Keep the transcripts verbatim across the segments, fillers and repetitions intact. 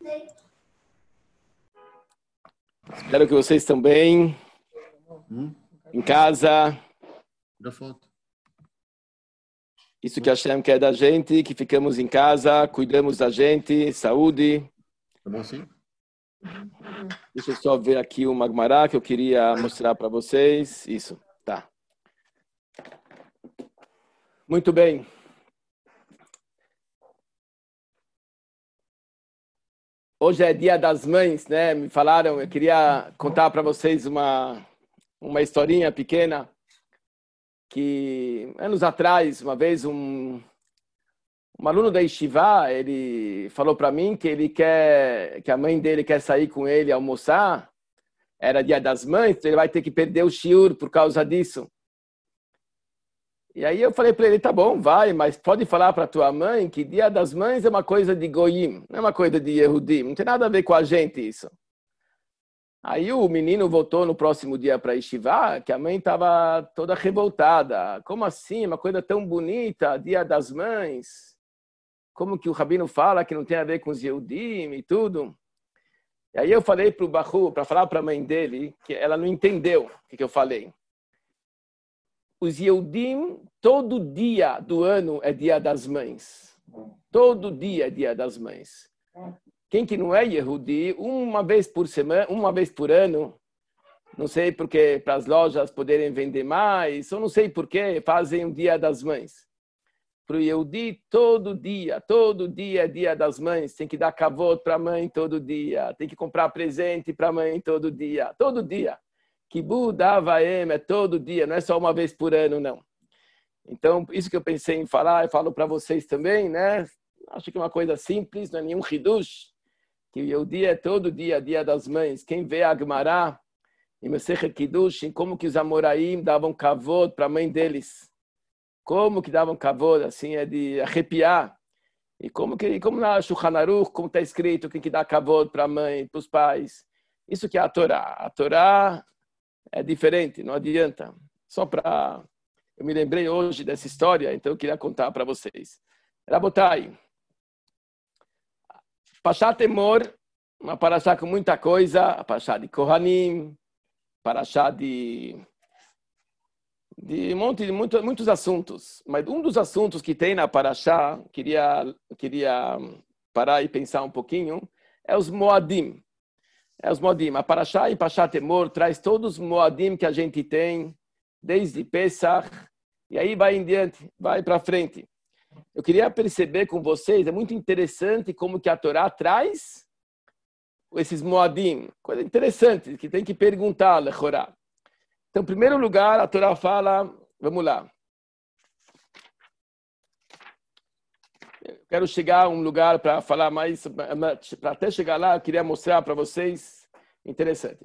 Espero que vocês estão bem. Hum? Em casa. Da foto. Isso que a Hashem quer da gente, que ficamos em casa, cuidamos da gente, saúde. Tá bom assim? Deixa eu só ver aqui o Magmará que eu queria mostrar para vocês. Isso, tá. Muito bem. Hoje é Dia das Mães, né? Me falaram, eu queria contar para vocês uma, uma historinha pequena que, anos atrás, uma vez, um, um aluno da Yeshiva, ele falou para mim que ele quer, que a mãe dele quer sair com ele almoçar. Era Dia das Mães, então ele vai ter que perder o shiur por causa disso. E aí eu falei para ele, tá bom, vai, mas pode falar para tua mãe que Dia das Mães é uma coisa de Goyim, não é uma coisa de Yehudim, não tem nada a ver com a gente isso. Aí o menino voltou no próximo dia para Yeshiva, que a mãe estava toda revoltada. Como assim? Uma coisa tão bonita, Dia das Mães. Como que o Rabino fala que não tem a ver com os Yehudim e tudo? E aí eu falei para o Bahu, para falar para a mãe dele, que ela não entendeu o que, que eu falei. Os Yehudim, todo dia do ano é Dia das Mães. Todo dia é Dia das Mães. Quem que não é Yehudi, uma vez por semana, uma vez por ano, não sei porque para as lojas poderem vender mais, ou não sei porque fazem o Dia das Mães. Para o Yehudi, todo dia, todo dia é Dia das Mães. Tem que dar kavod para a mãe todo dia. Tem que comprar presente para a mãe todo dia. Todo dia. Kibud Avaim é todo dia, não é só uma vez por ano, não. Então, isso que eu pensei em falar, eu falo para vocês também, né? Acho que é uma coisa simples, não é nenhum hidush, que o dia é todo dia, Dia das Mães. Quem vê a Gemara, em Masechet Kiddushin, como que os Amoraim davam kavod para a mãe deles. Como que davam kavod, assim, é de arrepiar. E como que, como na Shulchan Aruch, como está escrito, quem que dá kavod para a mãe, para os pais. Isso que é a Torá. A Torá é diferente, não adianta. Só para... Eu me lembrei hoje dessa história, então eu queria contar para vocês. Rabotai. Parashat Emor, uma parashat com muita coisa, a parashat de Kohanim, parashat de... de um monte de muito, muitos assuntos. Mas um dos assuntos que tem na parashat, queria, queria parar e pensar um pouquinho, é os Moadim. É os Moadim. A Parashá e Parashat Emor traz todos os Moadim que a gente tem, desde Pesach, e aí vai em diante, vai para frente. Eu queria perceber com vocês, é muito interessante como que a Torá traz esses Moadim. Coisa interessante, que tem que perguntar, Lechorá. Então, em primeiro lugar, a Torá fala, vamos lá. Quero chegar a um lugar para falar mais, para até chegar lá, eu queria mostrar para vocês, interessante.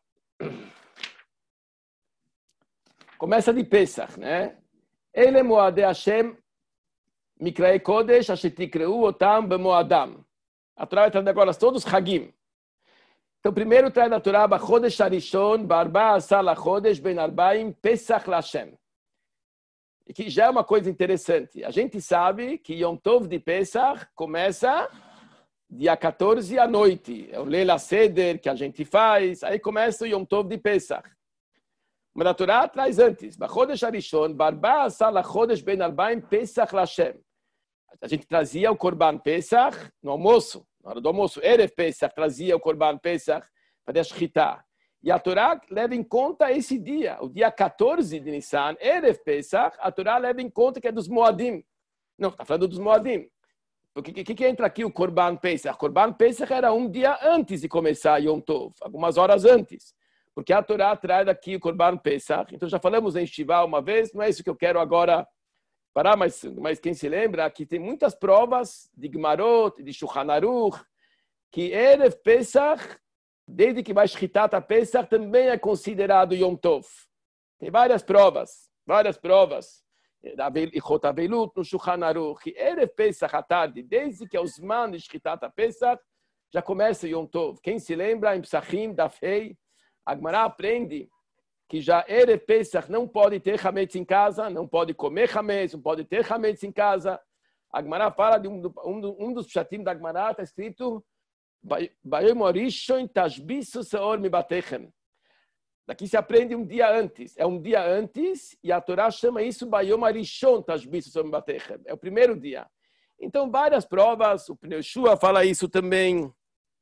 Começa de Pesach, né? Ele Moadei Hashem, Mikraei Kodesh, Asher Tikreu Otam Bemoadam. A Torá vai trazer agora todos os Hagim. Então, primeiro traz a Torá, Chodesh Arishon, Barba Asar LaChodesh, Ben Arbaim, Pesach LaShem. Que já é uma coisa interessante. A gente sabe que Yom Tov de Pesach começa dia quatorze à noite. É o Leila Seder que a gente faz. Aí começa o Yom Tov de Pesach. Mas a Torá traz antes. Chodesh Arishon, Barba Asar LaChodesh, Ben Arbaim, Pesach LaShem. A gente trazia o Korban Pesach no almoço. Na hora do almoço, Erev Pesach, trazia o Korban Pesach para a Shchita. E a Torá leva em conta esse dia, o dia quatorze de Nissan, Erev Pesach, a Torá leva em conta que é dos Moadim. Não, está falando dos Moadim. O que, que, que entra aqui o Korban Pesach? Korban Pesach era um dia antes de começar Yom Tov, algumas horas antes. Porque a Torá traz aqui o Korban Pesach. Então já falamos em Shivá uma vez, não é isso que eu quero agora parar, mas, mas quem se lembra, que tem muitas provas de Gmarot, de Shulchan Aruch, que Erev Pesach, desde que vai Shchitat a Pesach, também é considerado Yom Tov. Tem várias provas, várias provas. Ichot Avelut, no Shulchan Aruch, que Erev Pesach à tarde, desde que é os man de Shchitat a Pesach, já começa Yom Tov. Quem se lembra, em Psachim, da Fei, a Gemara aprende que já Erev Pesach não pode ter Hametz em casa, não pode comer Hametz, não pode ter Hametz em casa. A Gemara fala de um, um, um dos pshatim da Gemara, está escrito Bayom Orishon Tashbisu Seor Mibatechem. Daqui se aprende um dia antes. É um dia antes e a Torá chama isso Bayom Arishon Tashbisu Seor Mibatechem. É o primeiro dia. Então, várias provas. O Pnei Yehoshua fala isso também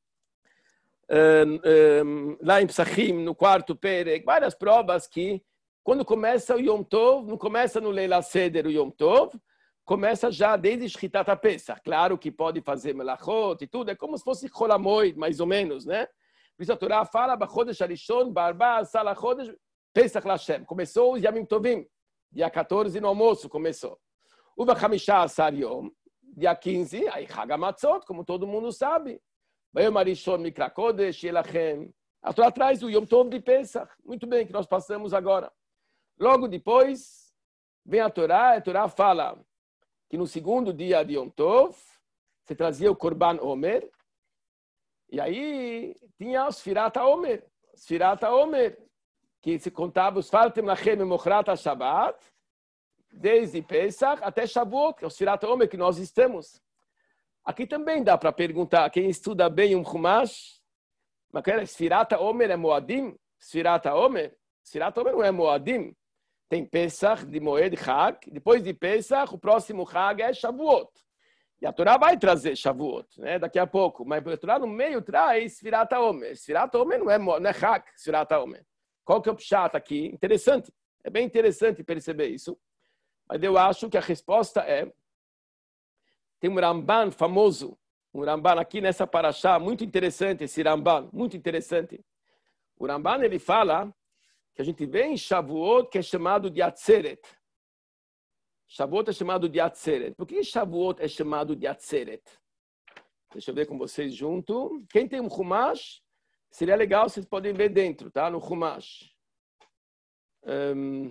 um, um, lá em Psachim, no quarto Perek. Várias provas que, quando começa o Yom Tov, não começa no Leila Seder o Yom Tov, começa já desde Shchitat HaPesach. Claro que pode fazer melachot e tudo, é como se fosse Chol HaMoed, mais ou menos, né? Por isso a Torá fala, B'chodesh Harishon, Barba, Sala Chodesh, Pesach Lashem. Começou os Yamim Tovim, dia quatorze no almoço começou. Uva Chamishah Asar Yom, dia quinze, aí Chag HaMatzot, como todo mundo sabe. Bayom Harishon Mikra Kodesh, Yelachem. A Torá traz o Yom Tov de Pesach. Muito bem, que nós passamos agora. Logo depois, vem a Torá, a Torá fala que no segundo dia de Yom Tov, se trazia o Korban Omer, e aí tinha os Sfirat HaOmer, Sfirat HaOmer, que se contava os Fartem Lachem Mochrat HaShabbat, desde Pesach até Shavuot, que é o Sfirat HaOmer que nós estamos. Aqui também dá para perguntar, quem estuda bem um Chumash, mas que era Sfirat HaOmer é Moadim? Sfirat HaOmer? Sfirat HaOmer não é Moadim. Tem Pesach, de Moed, Chag. Depois de Pesach, o próximo Chag é Shavuot. E a Torá vai trazer Shavuot, né? Daqui a pouco. Mas a Torá no meio traz Sfirat HaOmer. Sfirat HaOmer não é, não é Chag, Sfirat HaOmer. Qual que é o pshat aqui? Interessante. É bem interessante perceber isso. Mas eu acho que a resposta é... Tem um Ramban famoso. Um Ramban aqui nessa parashá. Muito interessante esse Ramban. Muito interessante. O Ramban, ele fala... que a gente vê em Shavuot, que é chamado de Atzeret. Shavuot é chamado de Atzeret. Por que Shavuot é chamado de Atzeret? Deixa eu ver com vocês junto. Quem tem um Chumash, seria legal, vocês podem ver dentro, tá? No Chumash. Um...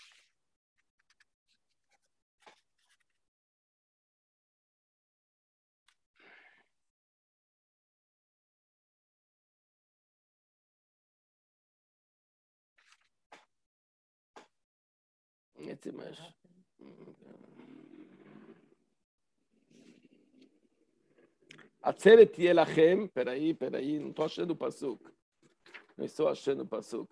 Esse mais. Atzeret Yelachem, peraí, peraí, não estou achando o pasuk. Não estou achando o pasuk.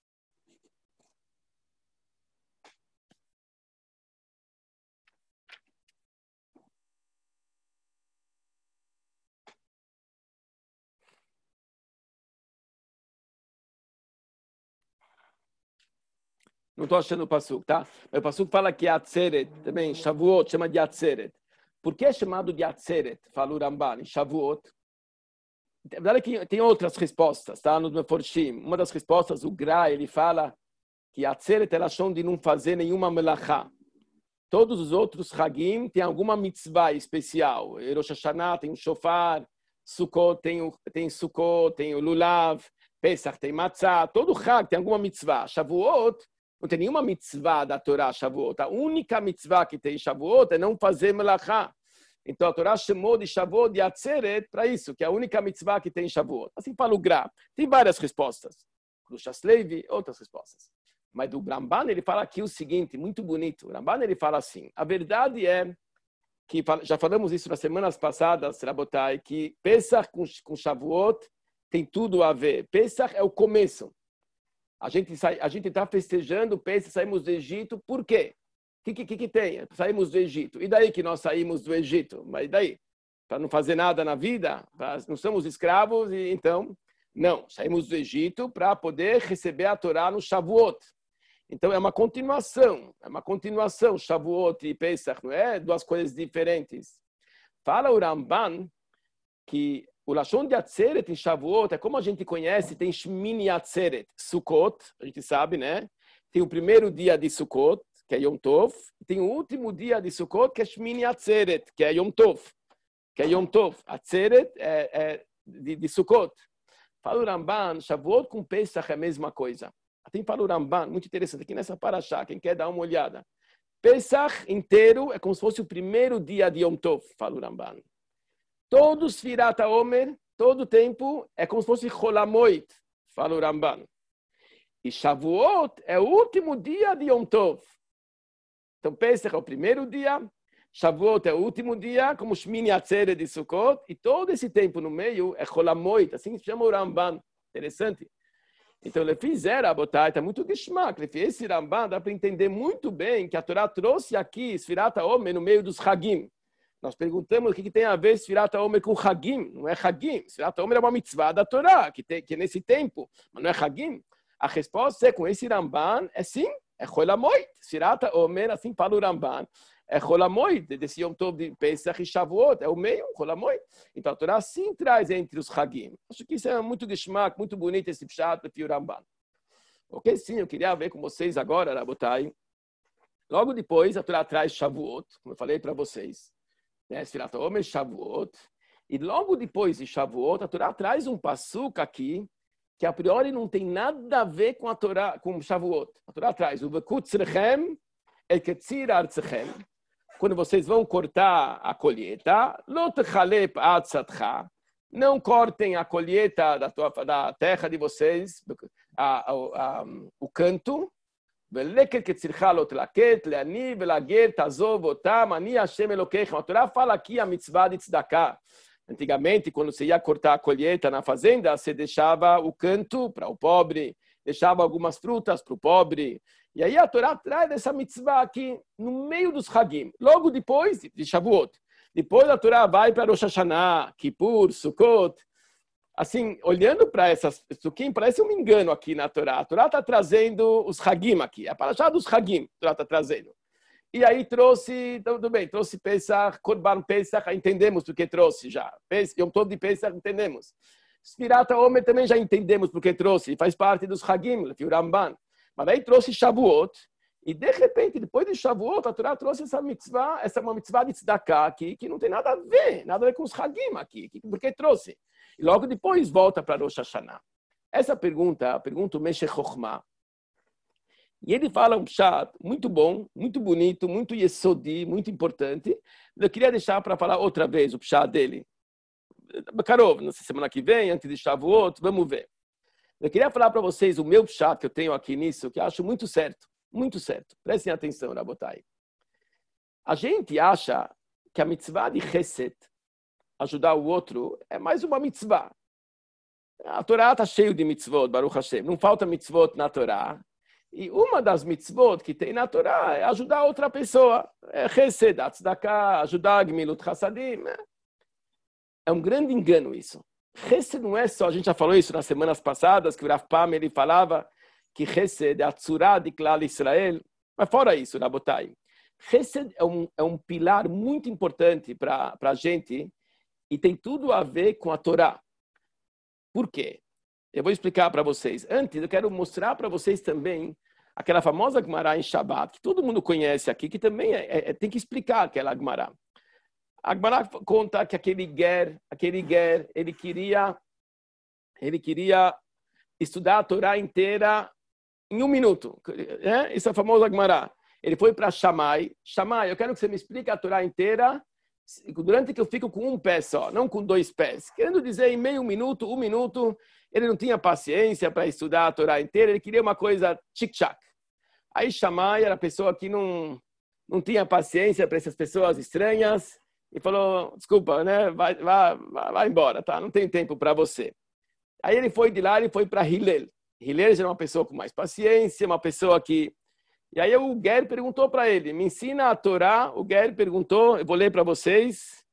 Não estou achando o pasuk, tá? O pasuk fala que Atzeret, também, Shavuot, chama de Atzeret. Por que é chamado de Atzeret? Fala o Ramban, em Shavuot. Na verdade, que tem outras respostas, tá? No Meforshim. Uma das respostas, o Gra, ele fala que Atzeret é lashon de não fazer nenhuma melachá. Todos os outros Hagim têm alguma mitzvah especial. Rosh Hashanah tem o Shofar, Sukkot tem o, tem Sukkot, tem o Lulav, Pesach tem Matzah. Todo Hag tem alguma mitzvah. Shavuot não tem nenhuma mitzvah da Torá Shavuot. A única mitzvah que tem Shavuot é não fazer melachá. Então a Torá chamou de Shavuot de Atzeret para isso, que é a única mitzvah que tem Shavuot. Assim fala o Gra. Tem várias respostas. Krushas Levi, outras respostas. Mas do Ramban ele fala aqui o seguinte, muito bonito. O Ramban ele fala assim, a verdade é que, já falamos isso nas semanas passadas, Rabotai, que Pesach com, com Shavuot tem tudo a ver. Pesach é o começo. A gente sai, a gente está festejando, pensa, saímos do Egito, por quê? O que, que, que tem? Saímos do Egito. E daí que nós saímos do Egito? Mas daí? Para não fazer nada na vida? Pra, não somos escravos, e então... Não, saímos do Egito para poder receber a Torá no Shavuot. Então é uma continuação, é uma continuação, Shavuot e Pesach, não é? Duas coisas diferentes. Fala o Ramban que o lashon de Atzeret em Shavuot é como a gente conhece, tem Shmini Atzeret, Sukkot, a gente sabe, né? Tem o primeiro dia de Sukkot, que é Yom Tov, e tem o último dia de Sukkot, que é Shmini Atzeret, que é Yom Tov, que é Yom Tov. Atzeret é, é de, de Sukkot. Fala o Ramban, Shavuot com Pesach é a mesma coisa. Tem fala o Ramban, muito interessante, aqui nessa parashá, quem quer dar uma olhada. Pesach inteiro é como se fosse o primeiro dia de Yom Tov, fala o Ramban. Todo Sfirat HaOmer, todo o tempo, é como se fosse Chol HaMoed, fala o Ramban. E Shavuot é o último dia de Yom Tov. Então, Pesach é o primeiro dia, Shavuot é o último dia, como Shmini Atzeret de Sukkot, e todo esse tempo no meio é Chol HaMoed, assim se chama o Ramban. Interessante. Então, ele fizeram a botar, está muito geschmack. Esse Ramban dá para entender muito bem que a Torá trouxe aqui Sfirat HaOmer no meio dos Hagim. Nós perguntamos o que, que tem a ver Sfirat HaOmer com Hagim. Não é Hagim. Sfirat HaOmer é uma mitzvah da Torá, que, tem, que é nesse tempo, mas não é Hagim. A resposta é, com esse Ramban, é sim, é Chol HaMoed. Sfirat HaOmer, assim fala o Ramban, é Chol HaMoed, desse Yom Tov de Pesach e Shavuot, é o meio, Chol HaMoed. Então a Torá sim traz entre os Hagim. Acho que isso é muito geschmack, muito bonito esse pshat do Ramban. Ok, sim, eu queria ver com vocês agora, Rabotai. Logo depois a Torá traz Shavuot, como eu falei para vocês. Né? Sfirat HaOmer, Shavuot. E logo depois de Shavuot, a Torá traz um passuca aqui, que a priori não tem nada a ver com a Torá, com Shavuot. A Torá traz o Vekutzrechem, El Ketzir Artzachem. Quando vocês vão cortar a colheita, não cortem a colheita da, tua, da terra de vocês, a, a, a, o canto. A Torá fala aqui a mitzvah de tzedakah. Antigamente, quando você ia cortar a colheita na fazenda, você deixava o canto para o pobre, deixava algumas frutas para o pobre. E aí a Torá traz essa mitzvah aqui no meio dos Hagim, logo depois de Shavuot. Depois a Torá vai para Rosh Hashanah, Kippur, Sukkot. Assim, olhando para essas Sukkim, parece um engano aqui na Torá. A Torá está trazendo os Hagim aqui, a parashá dos Hagim, a Torá está trazendo. E aí trouxe, tudo bem, trouxe Pesach, Korban Pesach, entendemos porque trouxe já. Yom Tov de Pesach, entendemos. Sfirat HaOmer também já entendemos porque trouxe, faz parte dos Hagim, o Ramban. Mas aí trouxe Shavuot, e de repente, depois de Shavuot, a Torá trouxe essa mitzvah, essa uma mitzvah de tzedakah aqui, que não tem nada a ver, nada a ver com os Hagim aqui, porque trouxe. E logo depois volta para Rosh Hashanah. Essa pergunta, a pergunta do Meshech Chochmah, e ele fala um pshat muito bom, muito bonito, muito yesodi, muito importante. Eu queria deixar para falar outra vez o pshat dele. Karov, na semana que vem, antes de Shavuot, vamos ver. Eu queria falar para vocês o meu pshat que eu tenho aqui nisso, que eu acho muito certo, muito certo. Prestem atenção, Rabotai. A gente acha que a mitzvah de Chesed, ajudar o outro, é mais uma mitzvah. A Torá está cheia de mitzvot, Baruch Hashem. Não falta mitzvot na Torá. E uma das mitzvot que tem na Torá é ajudar outra pessoa. É Chesed, Tzedakah, ajudar Gmilut Chassadim. É um grande engano isso. Chesed não é só, a gente já falou isso nas semanas passadas, que o Rav Pam ele falava que Chesed é a tzurá de Klal Israel. Mas fora isso, Rabotai, Chesed é um, é um pilar muito importante para a gente e tem tudo a ver com a Torá. Por quê? Eu vou explicar para vocês. Antes, eu quero mostrar para vocês também aquela famosa Gemara em Shabbat, que todo mundo conhece aqui, que também é, é, tem que explicar aquela Gemara. A Gemara conta que aquele Ger, aquele Ger, ele queria, ele queria estudar a Torá inteira em um minuto. É? Isso é a famosa Gemara. Ele foi para Shammai. Shammai, eu quero que você me explique a Torá inteira durante que eu fico com um pé só, não com dois pés. Querendo dizer, em meio minuto, um minuto, ele não tinha paciência para estudar a Torá inteira, ele queria uma coisa tic-tac. Aí Shammai era a pessoa que não, não tinha paciência para essas pessoas estranhas e falou, desculpa, né? vai, vai, vai embora, tá? Não tenho tempo para você. Aí ele foi de lá, ele foi para Hillel. Hillel era uma pessoa com mais paciência, uma pessoa que... E aí o Ger perguntou para ele, me ensina a Torá. O Ger perguntou, eu vou ler para vocês.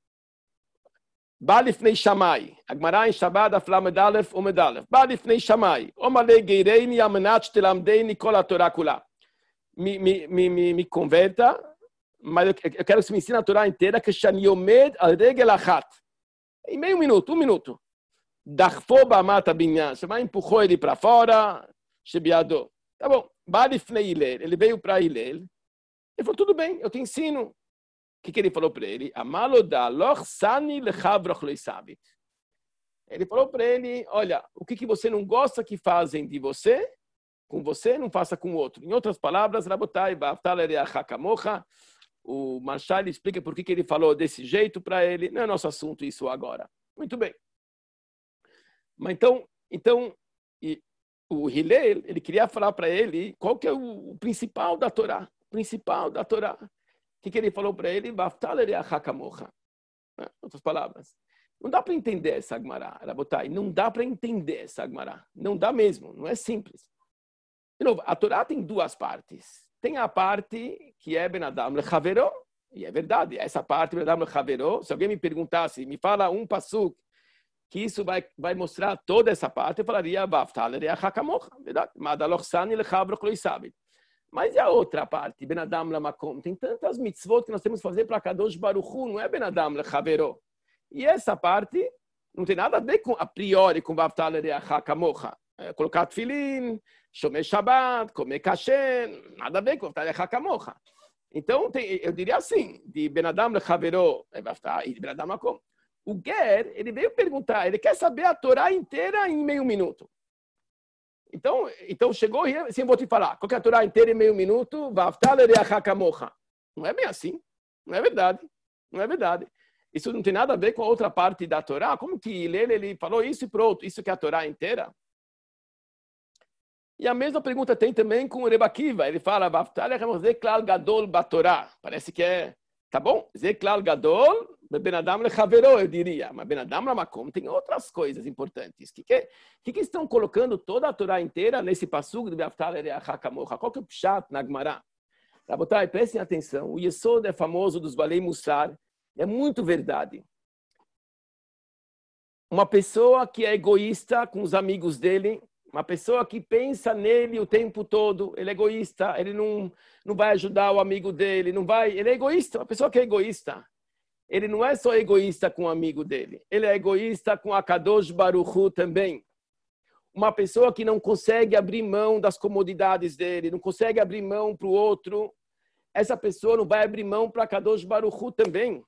Balifnei Shammai. Agmará em Shabbat, afla medalef o medalef. Balifnei Shammai. Omale geireini amenat telamdeini kol a Torá kula. Me, me, me, me converta, mas eu quero que você me ensine a Torá inteira, que shani yomed al regel achat. Em meio minuto, um minuto. Dachfo ba'amata binyan. Shammai empurrou ele para fora, shebiado. Tá bom. Balifnei Hillel. Ele veio para Hillel. Ele falou, tudo bem, eu te ensino. O que, que ele falou para ele? Ele falou para ele, olha, o que, que você não gosta que fazem de você, com você, não faça com o outro. Em outras palavras, Rabotai, o Marshall explica por que, que ele falou desse jeito para ele. Não é nosso assunto isso agora. Muito bem. Mas então, então e, o Hillel, ele queria falar para ele qual que é o, o principal da Torá. O principal da Torá. que, que ele falou para ele? Em outras palavras. Não dá para entender essa Agmará, Rabotai. Não dá para entender essa Agmará. Não dá mesmo, não é simples. De novo, a Torá tem duas partes. Tem a parte que é Ben Adam Lechavero, e é verdade, essa parte Ben Adam Lechavero, se alguém me perguntasse, me fala um pasuk, que isso vai, vai mostrar toda essa parte, eu falaria, verdade? Mas e a outra parte, Ben Adam Lamakom? Tem tantas mitzvot que nós temos que fazer para Kadosh Baruch Hu, não é Ben Adam Lechavero. E essa parte não tem nada a ver com, a priori com Vaftal Ereacha Kamocha. É, colocar tefilin, shomer Shabbat, comer kasher, nada a ver com Vaftal Ereacha Kamocha. Então, tem, eu diria assim, de Ben Adam Lechavero e de Ben Adam Makom. O Ger, ele veio perguntar, ele quer saber a Torá inteira em meio minuto. Então, então chegou e assim, eu vou te falar, qual que é a Torá inteira em meio minuto? Vaftal Ereacha Kamocha. Não é bem assim, não é verdade, não é verdade. Isso não tem nada a ver com a outra parte da Torá. Como que ele, ele falou isso e pronto, isso que é a Torá inteira? E a mesma pergunta tem também com o Reb Akiva. Ele fala, Zeklal Gadol Batorá. Parece que é, tá bom? Zeklal Gadol, Ben Adam Lechavero, eu diria. Mas Ben Adam Lamakom tem outras coisas importantes. Que que, que que estão colocando toda a Torá inteira nesse passugo de Vaftal Ereacha Kamocha? Qual que é o pshat na Gemara? Rabotai, prestem atenção. O Yesod é famoso dos Balei Mussar. É muito verdade. Uma pessoa que é egoísta com os amigos dele, uma pessoa que pensa nele o tempo todo, ele é egoísta, ele não, não vai ajudar o amigo dele, não vai, ele é egoísta, uma pessoa que é egoísta. Ele não é só egoísta com o amigo dele, ele é egoísta com a Kadosh Baruch Hu também. Uma pessoa que não consegue abrir mão das comodidades dele, não consegue abrir mão para o outro, essa pessoa não vai abrir mão para a Kadosh Baruch Hu também.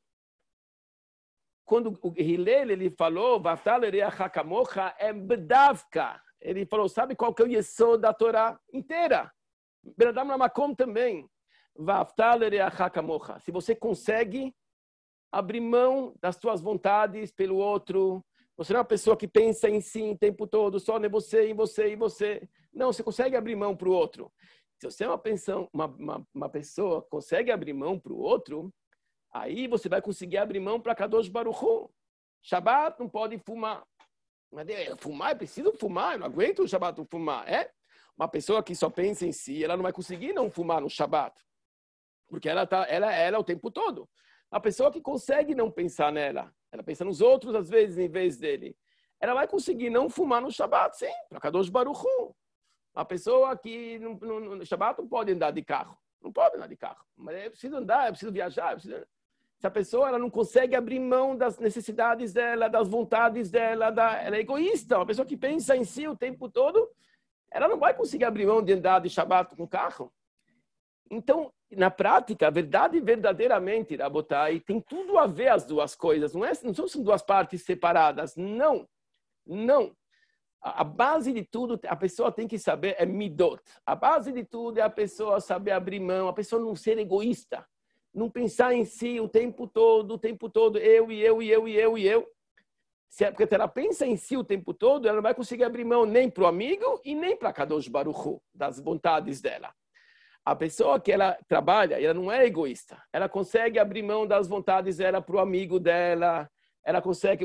Quando o Hillel ele falou, Vaftal Ereacha Kamocha, é bedavka. Ele falou, sabe qual que é o yesod da Torá inteira? Ben Adam Lamakom também. Vaftal Ereacha Kamocha. Se você consegue abrir mão das suas vontades pelo outro, você não é uma pessoa que pensa em si o tempo todo, só em você, em você, em você. Não, você consegue abrir mão para o outro. Se você é uma, pensão, uma, uma, uma pessoa que consegue abrir mão para o outro, aí você vai conseguir abrir mão para Kadosh Baruch Hu. Shabbat não pode fumar. Mas fumar, é preciso fumar, eu não aguento o Shabbat não fumar. É? Uma pessoa que só pensa em si, ela não vai conseguir não fumar no Shabbat. Porque ela está ela, ela o tempo todo. A pessoa que consegue não pensar nela, ela pensa nos outros às vezes em vez dele, ela vai conseguir não fumar no Shabbat, sim, para Kadosh Baruch Hu. Uma pessoa que no, no, no Shabbat não pode andar de carro. Não pode andar de carro. Mas é preciso andar, é preciso viajar, é preciso... Se a pessoa ela não consegue abrir mão das necessidades dela, das vontades dela, da... ela é egoísta. Uma pessoa que pensa em si o tempo todo, ela não vai conseguir abrir mão de andar de Shabbat com carro. Então, na prática, a verdade verdadeiramente, Rabotai, tem tudo a ver as duas coisas. Não, é, não são duas partes separadas. Não. Não. A base de tudo, a pessoa tem que saber é midot. A base de tudo é a pessoa saber abrir mão, a pessoa não ser egoísta. Não pensar em si o tempo todo, o tempo todo, eu e eu e eu e eu e eu. Porque se ela pensa em si o tempo todo, ela não vai conseguir abrir mão nem para o amigo e nem para Kadosh Baruch Hu, das vontades dela. A pessoa que ela trabalha, ela não é egoísta. Ela consegue abrir mão das vontades dela para o amigo dela. Ela consegue,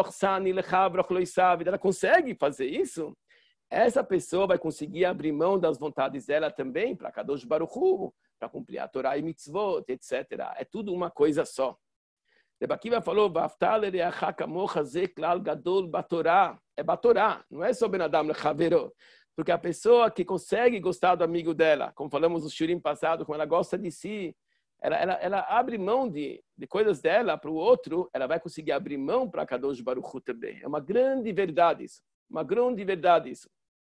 ela consegue fazer isso. Essa pessoa vai conseguir abrir mão das vontades dela também para Kadosh Baruch Hu, para cumprir a Torá e mitzvot, etcétera. É tudo uma coisa só. Reb Akiva falou, Vaftal Ereacha Kamocha Zeklal Gadol Batorá. É Batorá, não é só Ben Adam Lechavero. Porque a pessoa que consegue gostar do amigo dela, como falamos no shurim passado, como ela gosta de si, ela, ela, ela abre mão de, de coisas dela para o outro, ela vai conseguir abrir mão para Kadosh Baruch Hu também. É uma grande verdade isso. Uma grande verdade isso.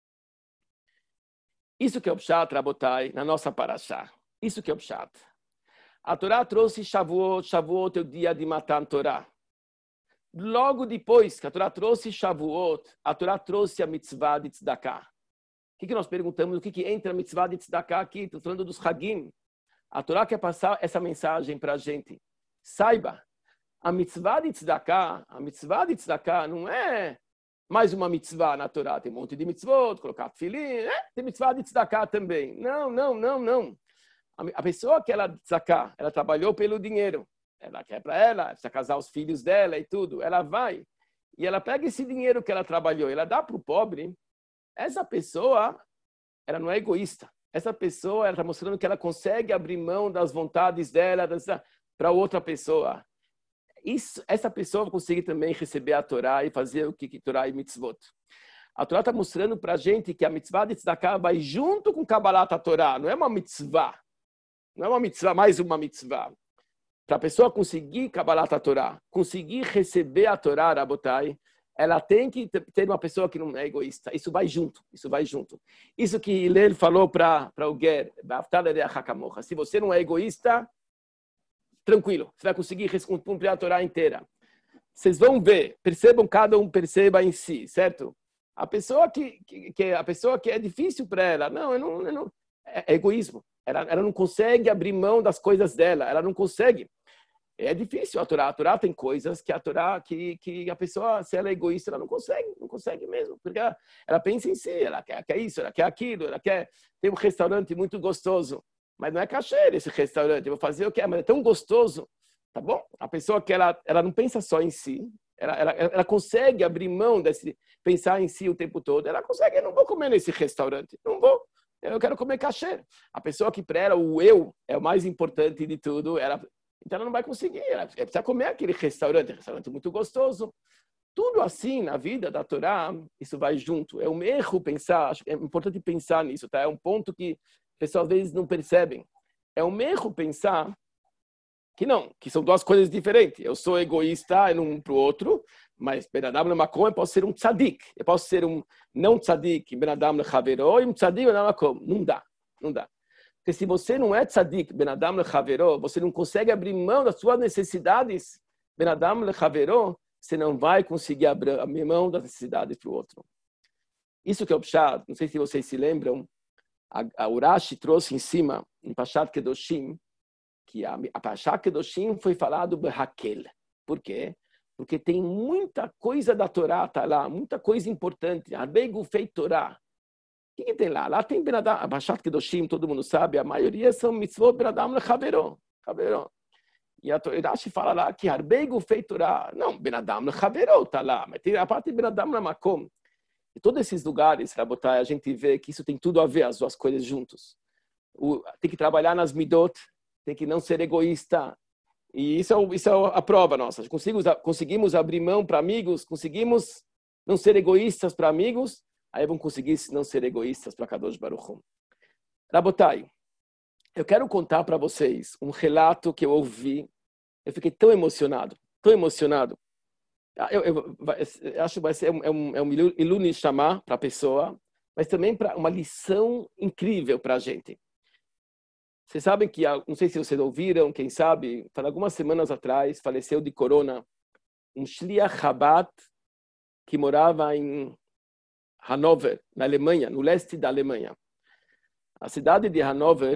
Isso que é o pshat, Rabotai, na nossa parashá. Isso que é o pshat. A Torá trouxe Shavuot, Shavuot é o dia de Matan Torá. Logo depois que a Torá trouxe Shavuot, a Torá trouxe a mitzvah de tzedakah. O que, que nós perguntamos? O que, que entra a mitzvah de tzedakah aqui? Estou falando dos Hagim. A Torá quer passar essa mensagem para a gente. Saiba, a mitzvah de tzedakah, a mitzvah de tzedakah não é mais uma mitzvah na Torá. Tem um monte de mitzvot, colocar tefilin, né? Tem mitzvah de tzedakah também. Não, não, não, não. A pessoa que ela sacar, ela trabalhou pelo dinheiro. Ela quer para ela, precisa casar os filhos dela e tudo. Ela vai e ela pega esse dinheiro que ela trabalhou, ela dá para o pobre. Essa pessoa, ela não é egoísta. Essa pessoa, ela está mostrando que ela consegue abrir mão das vontades dela para outra pessoa. Isso, essa pessoa vai conseguir também receber a Torá e fazer o que, que Torá e mitzvot. A Torá está mostrando para a gente que a mitzvah de tzedakah vai junto com Kabbalat Torá. Não é uma mitzvah. Não é uma mitzvah, mais uma mitzvah. Para a pessoa conseguir Kabbalat Torá, conseguir receber a Torá, Rabotai, ela tem que ter uma pessoa que não é egoísta. Isso vai junto. Isso vai junto. Isso que Hillel falou para o Ger. Se você não é egoísta, tranquilo, você vai conseguir cumprir a Torá inteira. Vocês vão ver, percebam, cada um perceba em si, certo? A pessoa que, que, que, a pessoa que é difícil para ela, não, eu não, eu não, é egoísmo. Ela, ela não consegue abrir mão das coisas dela, ela não consegue. É difícil a Torá. A Torá tem coisas que a Torá, que, que a pessoa, se ela é egoísta, ela não consegue, não consegue mesmo. Porque ela, ela pensa em si, ela quer, quer isso, ela quer aquilo, ela quer ter um restaurante muito gostoso. Mas não é cachê esse restaurante. Eu vou fazer o que é, mas é tão gostoso, tá bom? A pessoa que ela, ela não pensa só em si, ela, ela, ela consegue abrir mão desse pensar em si o tempo todo. Ela consegue. Eu não vou comer nesse restaurante, não vou. Eu quero comer cachê. A pessoa que para ela o eu é o mais importante de tudo. Ela, então ela não vai conseguir. Ela precisa comer aquele restaurante, restaurante muito gostoso. Tudo assim na vida da Torá, isso vai junto. É um erro pensar. Acho que é importante pensar nisso, tá? É um ponto que pessoas às vezes não percebem. É um erro pensar que não, que são duas coisas diferentes. Eu sou egoísta um para o outro, mas Ben Adam leMakom, eu posso ser um tzadik. Eu posso ser um não tzadik, Ben Adam leChavero, e um tzadik Ben Adam leMakom. Não dá, não dá. Porque se você não é tzadik, Ben Adam leChavero, você não consegue abrir mão das suas necessidades, Ben Adam leChavero, você não vai conseguir abrir mão das necessidades para o outro. Isso que é o Pshat, não sei se vocês se lembram, a Urashi trouxe em cima, em Pashat Kedoshim, que a, a Pashat Kedoshim foi falado Behakel. Por quê? Porque tem muita coisa da Torá, tá lá, muita coisa importante. Arbei Gufei Torá. O que, que tem lá? Lá tem Ben Adam, a Pashat Kedoshim, todo mundo sabe, a maioria são mitzvot Ben Adam leChavero. E a Urashi fala lá que Arbei Gufei Torá. Não, Ben Adam leChavero está lá, mas tem a parte Ben Adam leMakom. E todos esses lugares, Rabotai, a gente vê que isso tem tudo a ver, as duas coisas juntos. O, tem que trabalhar nas midot, tem que não ser egoísta. E isso é, isso é a prova nossa. Conseguimos, conseguimos abrir mão para amigos, conseguimos não ser egoístas para amigos, aí vamos conseguir não ser egoístas para Kadosh Baruch Hu. Rabotai, eu quero contar para vocês um relato que eu ouvi. Eu fiquei tão emocionado, tão emocionado. Eu, eu, eu acho que vai ser um, um, um ilune chamar para a pessoa, mas também para uma lição incrível para a gente. Vocês sabem que, não sei se vocês ouviram, quem sabe, algumas semanas atrás, faleceu de corona um Shliach Chabad que morava em Hannover, na Alemanha, no leste da Alemanha. A cidade de Hannover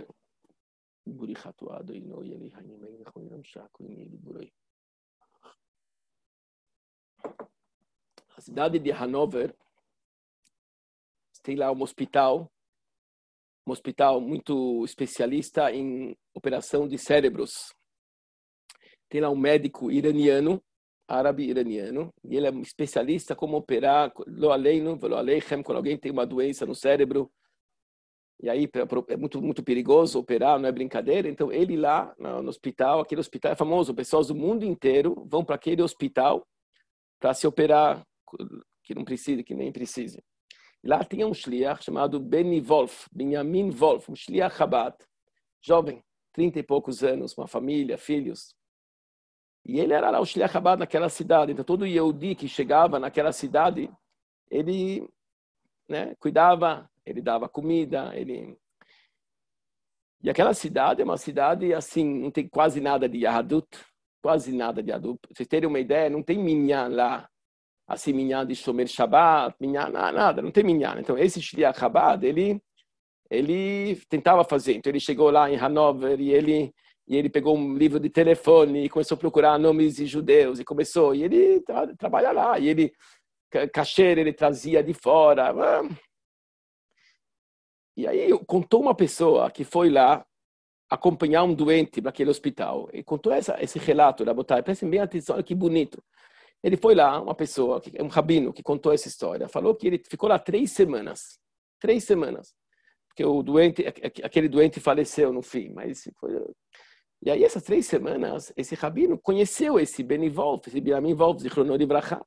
A cidade de Hannover tem lá um hospital, um hospital muito especialista em operação de cérebros. Tem lá um médico iraniano, árabe-iraniano, e ele é um especialista como operar, lo aleinu, lo aleichem, quando alguém tem uma doença no cérebro, e aí é muito, muito perigoso operar, não é brincadeira. Então ele lá no hospital, aquele hospital é famoso, pessoas do mundo inteiro vão para aquele hospital para se operar, que não precisa, que nem precise. Lá tinha um shliach chamado Benny Wolf, Benjamin Wolf, um shliach Chabad, jovem, trinta e poucos anos, uma família, filhos. E ele era lá o shliach Chabad naquela cidade. Então todo Yehudi que chegava naquela cidade, ele, né, cuidava, ele dava comida, ele... E aquela cidade é uma cidade assim, não tem quase nada de Yahadut, quase nada de Yahadut. Pra vocês terem uma ideia, não tem minyan lá, assim, minyan de Shomer Shabbat, minyan, nada, não tem minyan. Então esse Shliach Chabad, ele, ele tentava fazer. Então ele chegou lá em Hannover e ele, e ele pegou um livro de telefone e começou a procurar nomes de judeus e começou, e ele tra trabalha lá, e ele, kasher, ele trazia de fora. E aí contou uma pessoa que foi lá acompanhar um doente para aquele hospital. E contou essa, esse relato, Rabotai, prestem bem atenção, olha que bonito. Ele foi lá, uma pessoa, um rabino, que contou essa história, falou que ele ficou lá três semanas. Três semanas. Porque o doente, aquele doente faleceu no fim, mas foi... E aí, essas três semanas, esse rabino conheceu esse Beni Wolf, esse Benjamin Wolf, de Zichrono Livracha.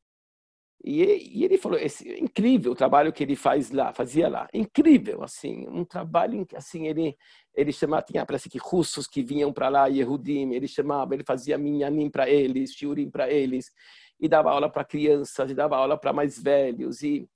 E, e ele falou, esse, incrível o trabalho que ele faz lá, fazia lá. Incrível, assim, um trabalho, assim, ele, ele chamava, tinha, parece que russos que vinham para lá, Yehudim, ele chamava, ele fazia minyanim para eles, shiurim para eles, e dava aula para crianças, e dava aula para mais velhos, e...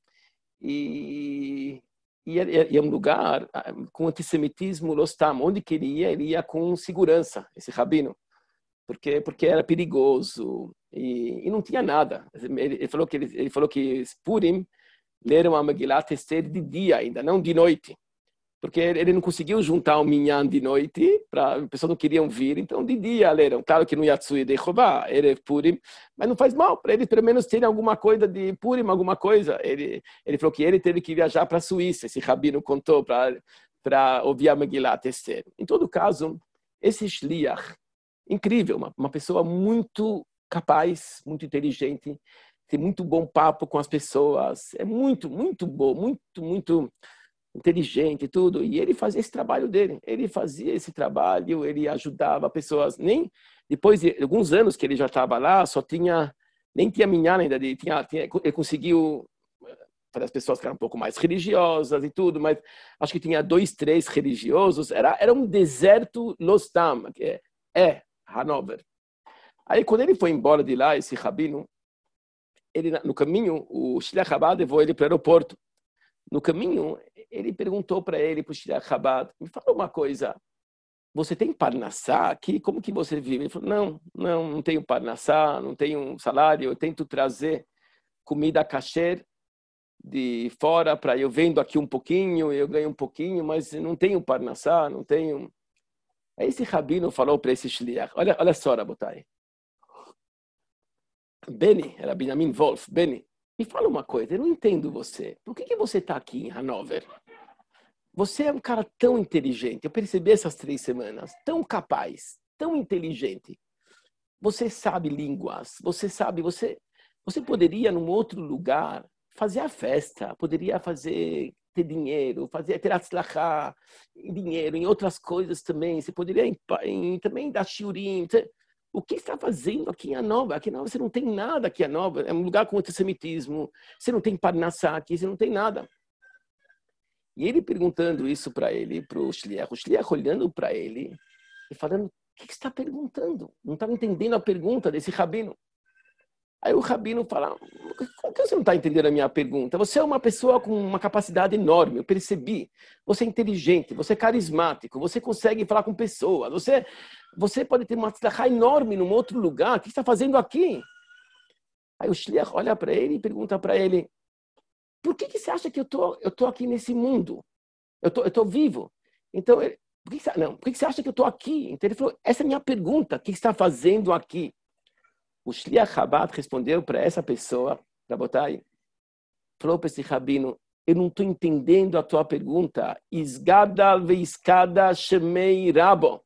e E é um lugar com antissemitismo, Lostam, onde que ele ia, ele ia com segurança, esse rabino, porque porque era perigoso e, e não tinha nada. Ele, ele falou que ele, ele falou que Purim leram a Megillat Esther de dia ainda, não de noite, porque ele não conseguiu juntar o minyan de noite, para as pessoas não queriam vir, então de dia leram. Claro que no Yatsui de Chová, ele Purim, mas não faz mal para eles pelo menos terem alguma coisa de Purim, alguma coisa. Ele ele falou que ele teve que viajar para a Suíça, esse rabino contou para para ouvir a Megillat Esther. Em todo caso, esse shliach, incrível, uma, uma pessoa muito capaz, muito inteligente, tem muito bom papo com as pessoas, é muito, muito bom, muito, muito inteligente e tudo, e ele fazia esse trabalho dele, ele fazia esse trabalho, ele ajudava pessoas, nem depois de alguns anos que ele já estava lá, só tinha, nem tinha minhar ainda, ele, tinha, tinha, ele conseguiu para as pessoas que eram um pouco mais religiosas e tudo, mas acho que tinha dois, três religiosos, era, era um deserto Lostam, que é, é Hanover. Aí quando ele foi embora de lá, esse rabino, ele, no caminho, o Shliach Chabad levou ele para o aeroporto. No caminho, ele perguntou para ele, para o Shliach Chabad, me fala uma coisa, você tem parnassá aqui? Como que você vive? Ele falou, não, não, não tenho parnassá, não tenho salário, eu tento trazer comida kasher de fora, para eu vendo aqui um pouquinho, eu ganho um pouquinho, mas não tenho parnassá, não tenho... Aí esse rabino falou para esse Shliach, olha, olha só, Rabotai, Beni, era Benjamin Wolf, Beni, me fala uma coisa, eu não entendo você. Por que, que você está aqui em Hanover? Você é um cara tão inteligente. Eu percebi essas três semanas. Tão capaz, tão inteligente. Você sabe línguas. Você sabe, você, você poderia, num outro lugar, fazer a festa. Poderia fazer, ter dinheiro, fazer, ter atzlachá, dinheiro, em outras coisas também. Você poderia em, em, também dar shiurim. O que está fazendo aqui em Hanover? Aqui em Hanover você não tem nada aqui em Hanover. É um lugar com antissemitismo. Você não tem parnassá aqui, você não tem nada. E ele perguntando isso para ele, para o Shliach. O Shliach olhando para ele e falando, o que, que você está perguntando? Não estava entendendo a pergunta desse rabino. Aí o rabino fala, como que você não está entendendo a minha pergunta? Você é uma pessoa com uma capacidade enorme, eu percebi. Você é inteligente, você é carismático, você consegue falar com pessoas, você, você pode ter uma tzlachá enorme num outro lugar, o que você está fazendo aqui? Aí o Shliach olha para ele e pergunta para ele, por que, que você acha que eu tô, eu tô aqui nesse mundo? Eu tô, eu tô vivo. Então, ele, por, que você, não, por que você acha que eu estou aqui? Então ele falou, essa é a minha pergunta, o que você está fazendo aqui? O Shliach Chabad respondeu para essa pessoa, para botar aí, falou para esse rabino, eu não estou entendendo a tua pergunta. Isgadal veiskada shemei rabo.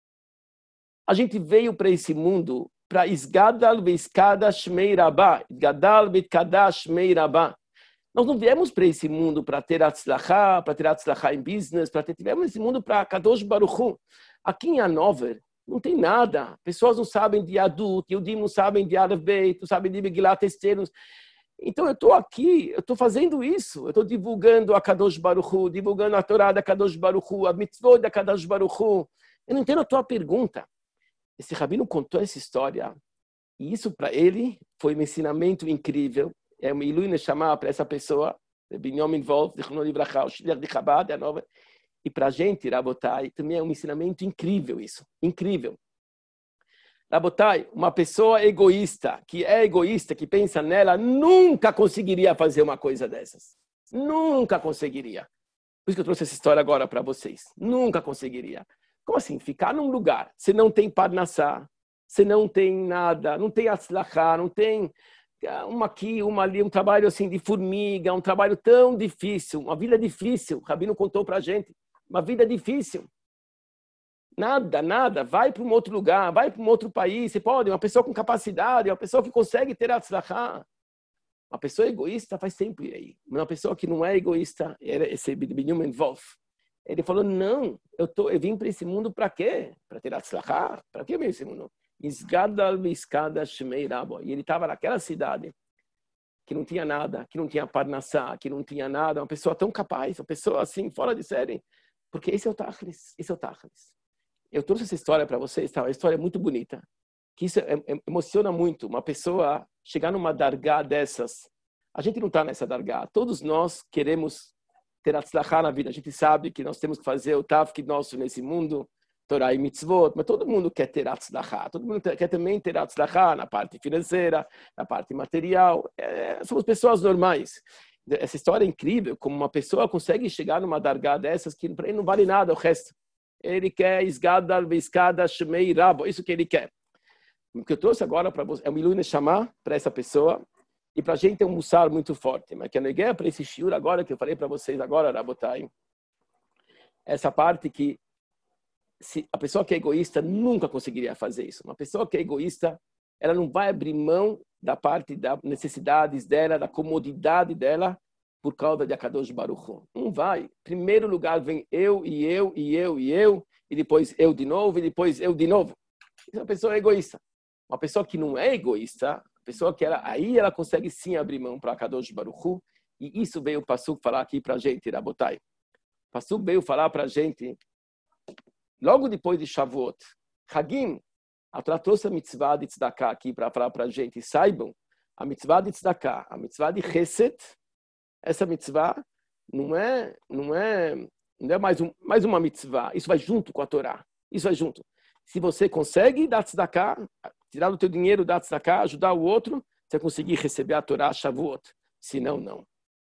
A gente veio para esse mundo para Isgadal veiskada shemei rabá. Isgadal veiskada shemei rabá. Nós não viemos para esse mundo para ter atzlachá, para ter atzlachá em business, para ter, viemos esse mundo para Kadosh Baruch Hu. Aqui em Hanover, não tem nada. Pessoas não sabem de Adut, Yudim não sabem de Aleph Beit, não sabem de Megillat Esther. Então eu estou aqui, eu estou fazendo isso. Eu estou divulgando a Kadosh Baruch Hu, divulgando a Torá da Kadosh Baruch Hu, a mitzvot da Kadosh Baruch Hu. Eu não entendo a tua pergunta. Esse rabino contou essa história. E isso para ele foi um ensinamento incrível. É uma ilui chamar para essa pessoa, Benjamin Wolf, de Zichrono Livracha, o Shliach de Chabad, a nova. E para a gente, Rabotai, também é um ensinamento incrível isso, incrível. Rabotai, uma pessoa egoísta, que é egoísta, que pensa nela, nunca conseguiria fazer uma coisa dessas. Nunca conseguiria. Por isso que eu trouxe essa história agora para vocês. Nunca conseguiria. Como assim? Ficar num lugar, você não tem parnassá, você não tem nada, não tem atzlachá, não tem... uma aqui, uma ali, um trabalho assim de formiga, um trabalho tão difícil, uma vida difícil. O rabino contou para a gente, uma vida difícil. Nada, nada. Vai para um outro lugar, vai para um outro país. Você pode, uma pessoa com capacidade, uma pessoa que consegue ter atzlachá. Uma pessoa egoísta faz tempo aí. Uma pessoa que não é egoísta, esse Binyamin Wolf, ele falou, não, eu, tô, eu vim para esse mundo para quê? Para ter atzlachá? Para que eu vim para esse mundo? Isgada Viskada Shmei Rabo. E ele estava naquela cidade que não tinha nada, que não tinha parnassá, que não tinha nada. Uma pessoa tão capaz, uma pessoa assim, fora de série. Porque esse é o Tachlis, esse é o Tachlis. Eu trouxe essa história para vocês, tá? Uma história muito bonita. Que isso é, é, emociona muito, uma pessoa chegar numa dargá dessas. A gente não está nessa dargá. Todos nós queremos ter atzlachá na vida. A gente sabe que nós temos que fazer o tafkid nosso nesse mundo, Torá e mitzvot, mas todo mundo quer ter atzlachá. Todo mundo quer também ter atzlachá na parte financeira, na parte material. É, somos pessoas normais. Essa história é incrível, como uma pessoa consegue chegar numa dargá dessas que para ele não vale nada o resto. Ele quer isgada, escada, shmei rabo, isso que ele quer. O que eu trouxe agora para você é um ilune chamar para essa pessoa e para a gente é um mussar muito forte. Mas que eu neguei para esse shiur agora que eu falei para vocês agora, Rabotai, essa parte que se a pessoa que é egoísta nunca conseguiria fazer isso. Uma pessoa que é egoísta, ela não vai abrir mão da parte das necessidades dela, da comodidade dela por causa de Akadosh Baruch Hu. Não vai. Em primeiro lugar vem eu e eu e eu e eu e depois eu de novo e depois eu de novo. Isso é uma pessoa egoísta. Uma pessoa que não é egoísta, a pessoa que ela, aí ela consegue sim abrir mão para Akadosh Baruch Hu, e isso veio o Pasuk falar aqui para a gente, Rabotai. O Pasuk veio falar para a gente, logo depois de Shavuot, Hagim, a Torá trouxe a mitzvah de tzedakah aqui para falar para a gente, saibam, a mitzvah de tzedakah, a mitzvah de chesed, essa mitzvah não é, não é, não é mais, um, mais uma mitzvah, isso vai junto com a Torá, isso vai junto. Se você consegue dar tzedakah, tirar do teu dinheiro, dar tzedakah, ajudar o outro, você vai conseguir receber a Torá Shavuot. Se não, não.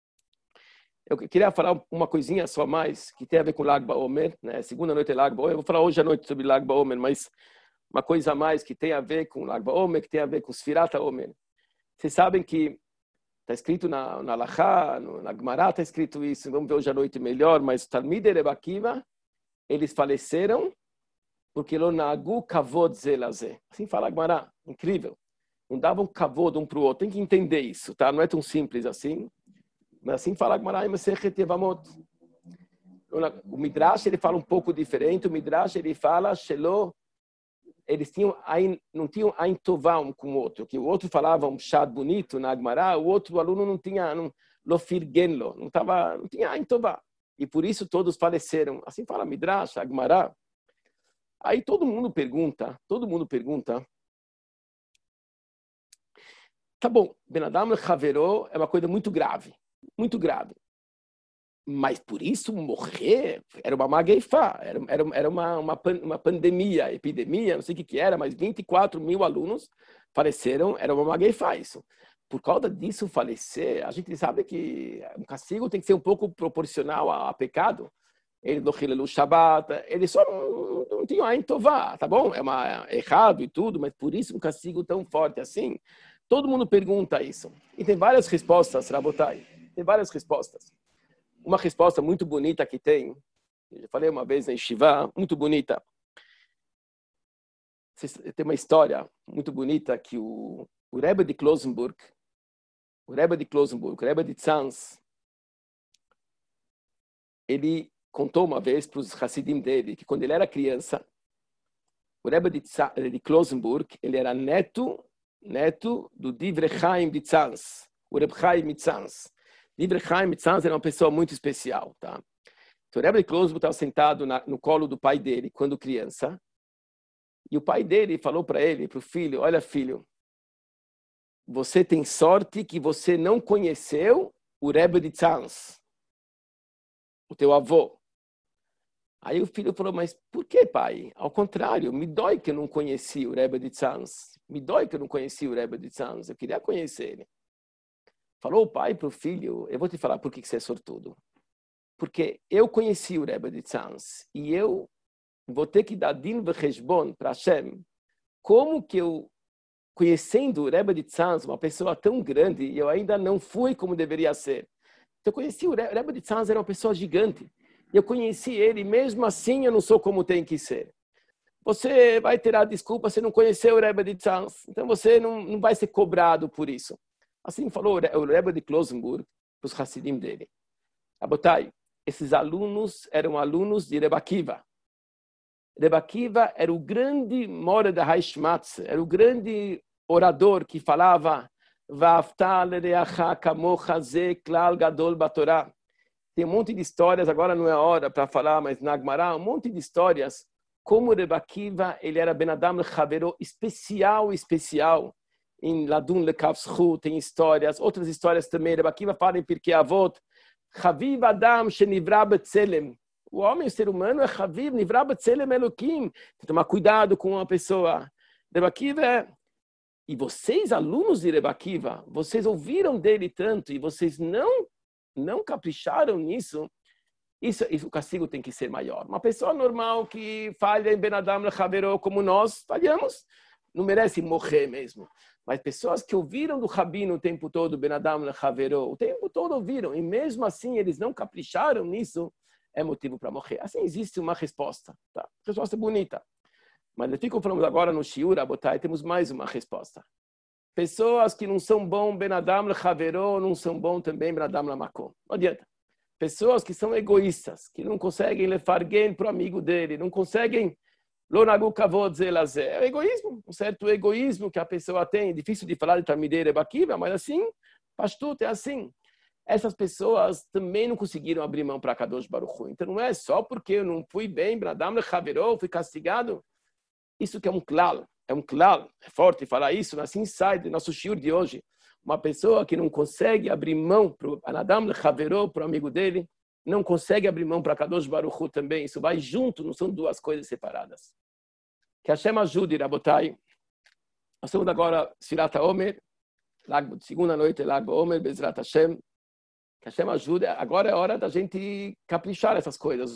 Eu queria falar uma coisinha só mais, que tem a ver com Lag BaOmer, né? Segunda noite é Lag BaOmer. Eu vou falar hoje à noite sobre Lag BaOmer, mas uma coisa a mais que tem a ver com Lag BaOmer, que tem a ver com Sfirat HaOmer. Vocês sabem que está escrito na, na Alachá, na Gemara está escrito isso, vamos ver hoje à noite melhor, mas Talmidei Reb Akiva, eles faleceram porque lo nagu kavod zelazé. Assim fala a Gemara, incrível. Não davam kavod um para o outro. Tem que entender isso, tá? Não é tão simples assim. Mas assim fala a Gemara em Masechet Yevamot. O Midrash ele fala um pouco diferente. O Midrash ele fala shelo, eles tinham não tinham ain tová um com o outro. Que o outro falava um chá bonito na Gemara, o outro o aluno não tinha não lo firgenlo, não tava, não tinha ain tová. E por isso todos faleceram. Assim fala Midrash, a Gemara. Aí todo mundo pergunta, todo mundo pergunta, tá bom, Ben Adam Haveró é uma coisa muito grave, muito grave. Mas por isso morrer era uma magueifá, era, era, era uma, uma, uma pandemia, epidemia, não sei o que, que era, mas vinte e quatro mil alunos faleceram, era uma magueifá isso. Por causa disso falecer, a gente sabe que um castigo tem que ser um pouco proporcional ao, ao pecado. Ele não hilelu Shabbat, ele só não, não tinha ain tová, tá bom? É, uma, é errado e tudo, mas por isso um castigo tão forte assim. Todo mundo pergunta isso. E tem várias respostas, Rabotai. Tem várias respostas. Uma resposta muito bonita que tem, eu já falei uma vez na Yeshiva, muito bonita. Tem uma história muito bonita que o, o Rebbe de Klosenburg, o Rebbe de Klosenburg, o Rebbe de Tzanz, ele contou uma vez para os Hassidim dele que quando ele era criança, o Rebbe de, de Klosenburg, ele era neto, neto do Divrei Chaim de Tzanz, o Reb Chaim de Tzanz. Divrei Chaim de Tzanz era uma pessoa muito especial, tá? Então o Rebbe de Klosenburg estava sentado na, no colo do pai dele quando criança, e o pai dele falou para ele, para o filho, olha filho, você tem sorte que você não conheceu o Rebbe de Tzanz, o teu avô. Aí o filho falou, mas por que, pai? Ao contrário, me dói que eu não conheci o Rebbe de Tzanz. Me dói que eu não conheci o Rebbe de Tzanz. Eu queria conhecer ele. Falou o pai para o filho, eu vou te falar por que você é sortudo. Porque eu conheci o Rebbe de Tzanz e eu vou ter que dar din vecheshbon para Hashem. Como que eu, conhecendo o Rebbe de Tzanz, uma pessoa tão grande, eu ainda não fui como deveria ser. Então, eu conheci o Rebbe de Tzanz, era uma pessoa gigante. Eu conheci ele, mesmo assim eu não sou como tem que ser. você vai ter a desculpa, você não conheceu o Rebbe de Tzanz, então você não, não vai ser cobrado por isso. Assim falou o Rebbe de Klosenburg para os Hassidim dele. Rabotai, esses alunos eram alunos de Rebbe Akiva. Rebbe Akiva era o grande Mora da Haishmatz, era o grande orador que falava tem um monte de histórias, agora não é hora para falar, mas na Gemara, um monte de histórias, como o Rebbe Akiva, ele era Ben Adam Lechavero, especial, especial. Em Ladun Lekav Zchut tem histórias, outras histórias também. Rebbe Akiva fala em Pirkei Avot, Chaviv Adam Shenivra B'Tselem. O homem, o ser humano, é Chaviv, Nivra B'Tselem Elokim. Tem que tomar cuidado com uma pessoa. Rebbe Akiva é... E vocês, alunos de Rebbe Akiva, vocês ouviram dele tanto e vocês não, não capricharam nisso, isso, isso, o castigo tem que ser maior. Uma pessoa normal que falha em Ben Adam Lechavero como nós, falhamos, não merece morrer mesmo. Mas pessoas que ouviram do Rabino o tempo todo, Ben Adam Lechavero, o tempo todo ouviram, e mesmo assim eles não capricharam nisso, é motivo para morrer. Assim existe uma resposta. Tá? Resposta bonita. Mas assim como falamos agora no Shiur, Abotai, temos mais uma resposta. Pessoas que não são bom Ben Adam Lechavero, não são bom também Ben Adam Lamakom. Não adianta. Pessoas que são egoístas, que não conseguem lefarguem para o amigo dele, não conseguem lo nagu kavod zelazé. É o egoísmo, um certo egoísmo que a pessoa tem. É difícil de falar de Talmidei Rebbe Akiva, mas assim, Pashtut é assim. Essas pessoas também não conseguiram abrir mão para Kadosh Baruch Hu. Então não é só porque eu não fui bem Ben Adam Lechavero, fui castigado. Isso que é um klal, é um klal, é forte falar isso, mas assim sai do nosso shiur de hoje. Uma pessoa que não consegue abrir mão para o Anadam Lechavero, para o amigo dele, não consegue abrir mão para Kadosh Baruch Hu também. Isso vai junto, não são duas coisas separadas. Que Hashem ajude, Rabotai. Nós estamos agora, Sfirat HaOmer, segunda noite, Lag Omer, Bezrat Hashem. Que Hashem ajude. Agora é hora da gente caprichar essas coisas.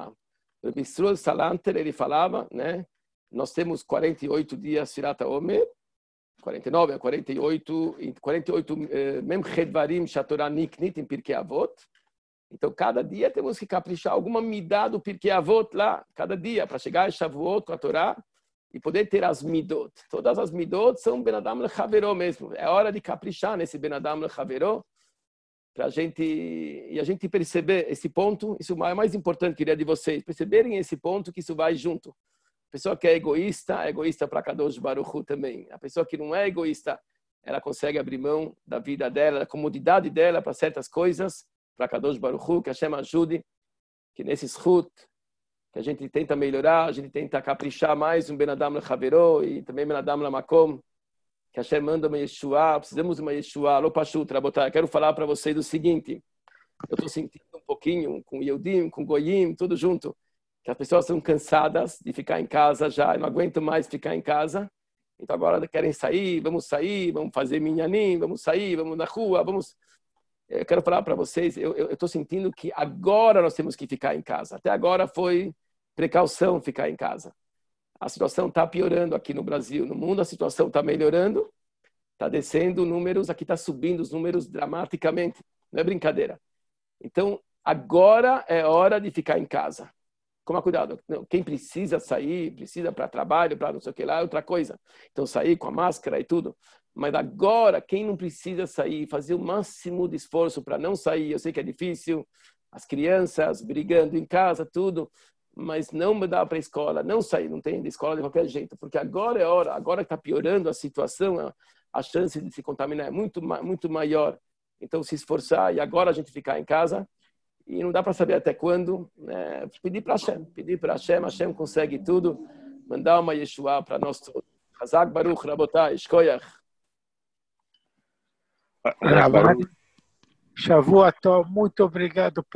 O Bisrul Salanter, ele falava, né? Nós temos quarenta e oito dias Sfirat HaOmer, quarenta e nove a quarenta e oito, quarenta e oito Mem Chedvarim Shatorah Niknit em Pirkei Avot. Então, cada dia temos que caprichar alguma midá do Pirkei Avot lá, cada dia, para chegar a Shavuot com a Torá e poder ter as midot. Todas as midot são Ben Adam Lechavero mesmo. É hora de caprichar nesse Ben Adam Lechavero para a gente, e a gente perceber esse ponto. Isso é o mais importante, queria de vocês, perceberem esse ponto, que isso vai junto. A pessoa que é egoísta, é egoísta para Kadosh Baruch Hu também. A pessoa que não é egoísta, ela consegue abrir mão da vida dela, da comodidade dela para certas coisas, para Kadosh Baruch Hu, que Hashem ajude, que nesse zchut, que a gente tenta melhorar, a gente tenta caprichar mais um Ben Adam Lechavero e também Ben Adam Lamakom, que Hashem manda uma Yeshua, precisamos de uma Yeshua, lo pashut, rabotai. Eu quero falar para vocês o seguinte, eu estou sentindo um pouquinho com Yehudim, com Goyim, tudo junto, que as pessoas estão cansadas de ficar em casa já, não aguentam mais ficar em casa, então agora querem sair, vamos sair, vamos fazer minyanim, vamos sair, vamos na rua, vamos... Eu quero falar para vocês, eu estou sentindo que agora nós temos que ficar em casa. Até agora foi precaução ficar em casa. A situação está piorando aqui no Brasil, no mundo a situação está melhorando, está descendo números, aqui está subindo os números dramaticamente, não é brincadeira. Então, agora é hora de ficar em casa. Toma cuidado, quem precisa sair, precisa para trabalho, para não sei o que lá, é outra coisa. Então, sair com a máscara e tudo. Mas agora, quem não precisa sair, fazer o máximo de esforço para não sair, eu sei que é difícil, as crianças brigando em casa, tudo, mas não mudar para a escola, não sair, não tem de escola de qualquer jeito, porque agora é hora, agora que está piorando a situação, a, a chance de se contaminar é muito, muito maior. Então, se esforçar e agora a gente ficar em casa, e não dá para saber até quando, né? Pedir para Hashem, pedir para Hashem, Hashem consegue tudo, mandar uma Yeshua para nós todos. Hazak Baruch, Rabotai, Shkoyach. Shavuot Tov, muito obrigado.